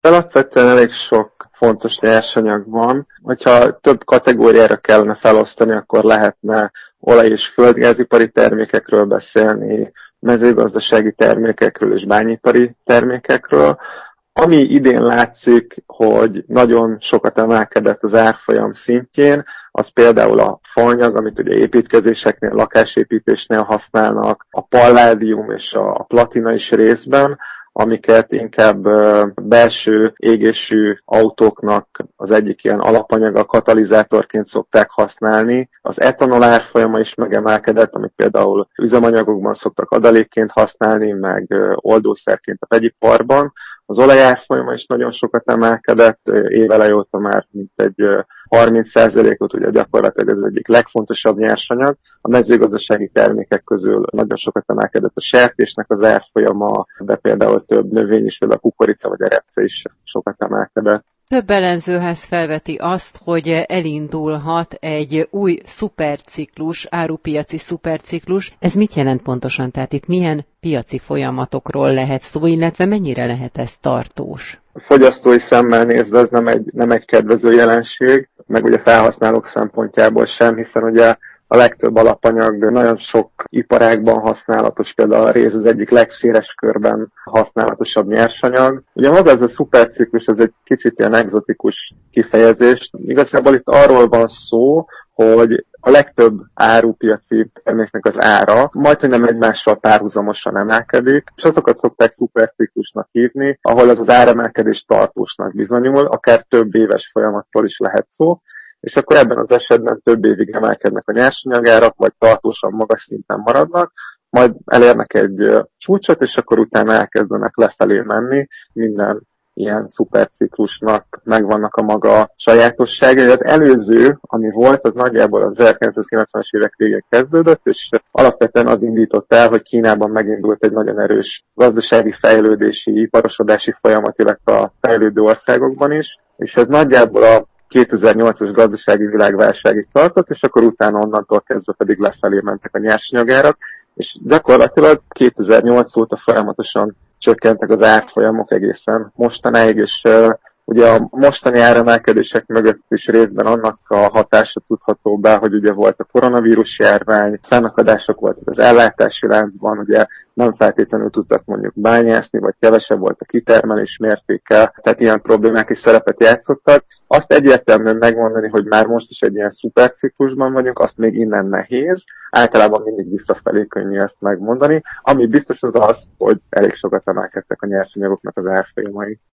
Alapvetően elég sok fontos nyersanyag van. Hogyha több kategóriára kellene felosztani, akkor lehetne olaj- és földgázipari termékekről beszélni, mezőgazdasági termékekről és bányipari termékekről. Ami idén látszik, hogy nagyon sokat emelkedett az árfolyam szintjén, az például a faanyag, amit ugye építkezéseknél, lakásépítésnél használnak, a palládium és a platina is részben, amiket inkább belső égésű autóknak az egyik ilyen alapanyaga, katalizátorként szokták használni. Az etanol árfolyama is megemelkedett, amit például üzemanyagokban szoktak adalékként használni, meg oldószerként a vegyiparban. Az olaj árfolyama is nagyon sokat emelkedett, éveleje óta már mintegy 30%-ot, ugye gyakorlatilag ez egyik legfontosabb nyersanyag. A mezőgazdasági termékek közül nagyon sokat emelkedett a sertésnek az árfolyama, de például több növény is, például a kukorica vagy a repce is sokat emelkedett. Több elemzőház felveti azt, hogy elindulhat egy új szuperciklus, árupiaci szuperciklus. Ez mit jelent pontosan? Tehát itt milyen piaci folyamatokról lehet szó, illetve mennyire lehet ez tartós? A fogyasztói szemmel nézve ez nem egy kedvező jelenség, meg ugye felhasználók szempontjából sem, hiszen ugye a legtöbb alapanyag nagyon sok iparágban használatos, például a réz az egyik legszéles körben használatosabb nyersanyag. Ugye maga ez a szuperciklus, ez egy kicsit ilyen egzotikus kifejezés. Igazából itt arról van szó, hogy a legtöbb árupiaci terméknek az ára majdhogy nem egymással párhuzamosan emelkedik, és azokat szokták szuperciklusnak hívni, ahol az áremelkedés tartósnak bizonyul, akár több éves folyamatról is lehet szó, és akkor ebben az esetben több évig emelkednek a nyersanyagárak, vagy tartósan magas szinten maradnak, majd elérnek egy csúcsot, és akkor utána elkezdenek lefelé menni. Minden ilyen szuperciklusnak megvannak a maga sajátosságai. Az előző, ami volt, az nagyjából az 1990-es évek végén kezdődött, és alapvetően az indított el, hogy Kínában megindult egy nagyon erős gazdasági fejlődési, iparosodási folyamat, illetve a fejlődő országokban is, és ez nagyjából a 2008-as gazdasági világválságig tartott, és akkor utána onnantól kezdve pedig lefelé mentek a nyersanyagárak, és gyakorlatilag 2008 óta folyamatosan csökkentek az árfolyamok egészen mostanáig, és ugye a mostani áremelkedések mögött is részben annak a hatása tudható be, hogy ugye volt a koronavírus járvány, fennakadások voltak az ellátási láncban, ugye nem feltétlenül tudtak mondjuk bányászni, vagy kevesebb volt a kitermelés mértéke, tehát ilyen problémák is szerepet játszottak. Azt egyértelműen megmondani, hogy már most is egy ilyen szuperciklusban vagyunk, azt még innen nehéz. Általában mindig visszafelé könnyű ezt megmondani. Ami biztos az az, hogy elég sokat emelkedtek a nyersanyagoknak az árfolyamai.